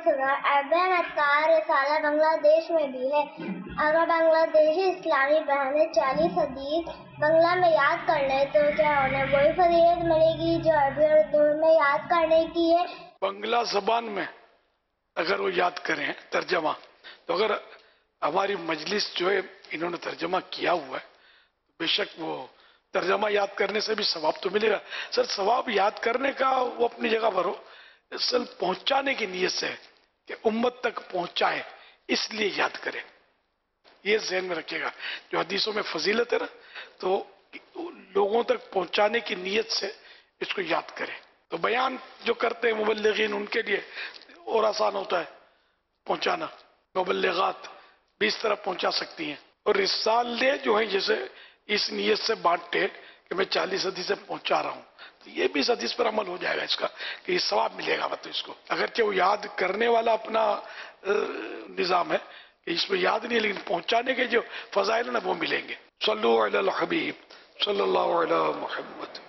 سنا اربین اذکار رسالہ بنگلہ دیش میں بھی ہے. اگر بنگلہ دیشی اسلامی بہنیں 40 حدیث بنگلہ میں یاد کر لیں تو کیا انہیں وہی فضیلت ملے گی جو عربی اور اردو میں یاد کرنے کی ہے؟ بنگلہ زبان میں اگر وہ یاد کریں ترجمہ، تو اگر ہماری مجلس جو ہے انہوں نے ترجمہ کیا ہوا ہے، بے شک وہ ترجمہ یاد کرنے سے بھی ثواب تو ملے گا. سر ثواب یاد کرنے کا وہ اپنی جگہ پر ہو، اصل پہنچانے کی نیت سے ہے کہ امت تک پہنچائے، اس لیے یاد کرے. یہ ذہن میں رکھے گا. جو حدیثوں میں فضیلت ہے نا، تو لوگوں تک پہنچانے کی نیت سے اس کو یاد کرے. تو بیان جو کرتے ہیں مبلغین، ان کے لیے اور آسان ہوتا ہے پہنچانا. مبلغات بھی اس طرح پہنچا سکتی ہیں. اور رسالے جو ہیں جیسے اس نیت سے بانٹے کہ میں 40 حدیث سے پہنچا رہا ہوں، تو یہ بھی اس حدیث پر عمل ہو جائے گا اس کا کہ یہ ثواب ملے گا. مطلب اس کو اگرچہ وہ یاد کرنے والا اپنا نظام ہے کہ اس میں یاد نہیں ہے، لیکن پہنچانے کے جو فضائل ہیں نا وہ ملیں گے. صلو علی الحبیب صلی اللہ علی محمد.